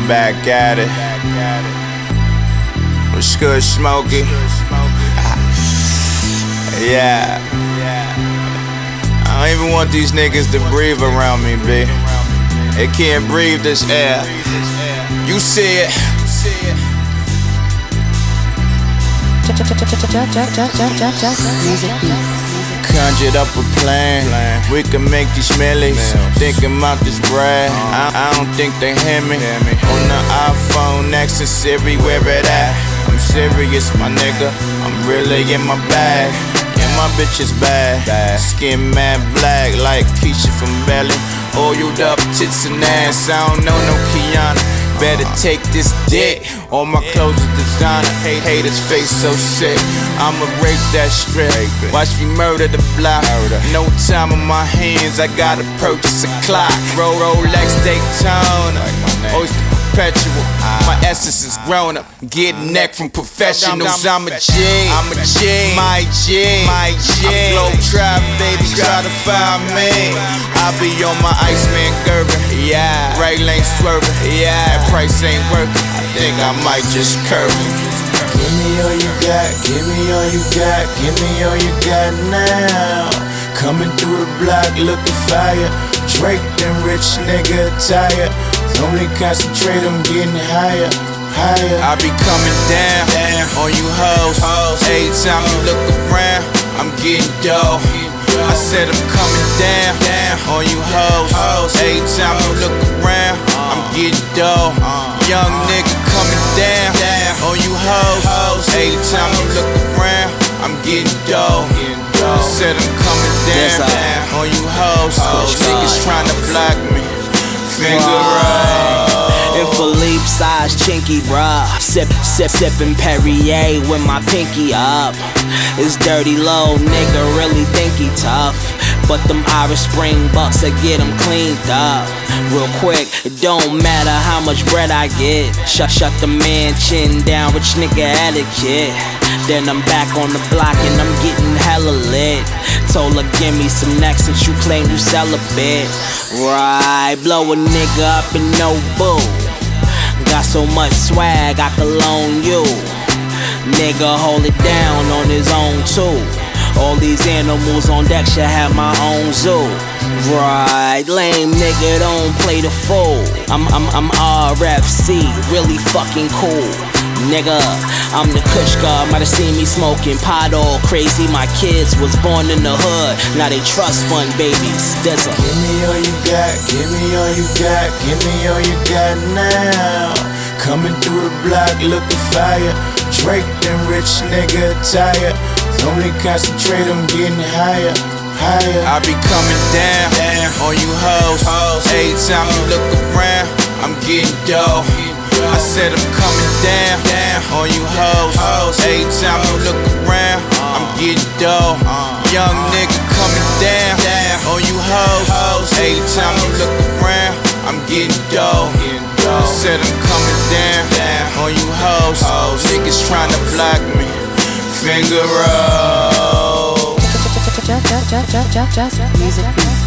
back at it. What's good, Smokey? Yeah. I don't even want these niggas to breathe around me, B. They can't breathe this air. You see it. Conjured up a plan. We can make these millies. Thinking about this bread. I don't think they hear me. On the iPhone, X and Siri, where it at? I'm serious, my nigga. I'm really in my bag. And my bitch is bad. Skin mad black like Keisha from Belly. Oiled up tits and ass. I don't know no Kiana. Better take this dick. All my clothes are designer. Haters face so sick. I'ma rape that strip. Watch me murder the block. No time on my hands. I gotta purchase a clock. Rolex Daytona. Always perpetual. My essence is grown up. Get neck from professionals. I'm a G. My G. I'm globe trap, baby. Try to find me. I be on my Iceman Gerber. Yeah. Right lane swerving. Yeah. That price ain't working. I think I might just curve it. Give me all you got. Give me all you got. Give me all you got now. Coming through the block looking fire. Drake and rich nigga attire. Only concentrate on getting higher. I be coming down on you hoes. Every time you look around, I'm getting dough. I said I'm coming down on you hoes. Every time you look around, I'm getting dough. Young nigga coming down on you hoes. Every time you look around, I'm getting dough. I said I'm coming down on you hoes. Niggas tryna block me. Finger up. In Philippe size chinky, bruh. Sippin' Perrier with my pinky up. It's dirty low, nigga really think he tough. But them Irish Spring bucks that get him cleaned up. Real quick, it don't matter how much bread I get. Shut the man chin down, rich nigga etiquette. Then I'm back on the block and I'm getting hella lit. Told her give me some next since you claim you celibate. Right, blow a nigga up in no boo. Got so much swag I can loan you. Nigga hold it down on his own too. All these animals on deck should have my own zoo. Right, lame nigga don't play the fool. I'm RFC, really fucking cool. Nigga, I'm the kush guard, might have seen me smoking pot all crazy. My kids was born in the hood, now they trust fund babies. Give me all you got, give me all you got, give me all you got now. Coming through the block looking fire. Drake and rich nigga attire. Only concentrate on getting higher. I be coming down on you hoes. Every time you look around, I'm getting dough. I said I'm coming down on you hoes. Every time you look around, I'm getting dough. Young nigga coming down on you hoes. Every time you look around, I'm getting dough. I said I'm coming down on you hoes. Niggas tryna block me. Finger roll. Just music beat.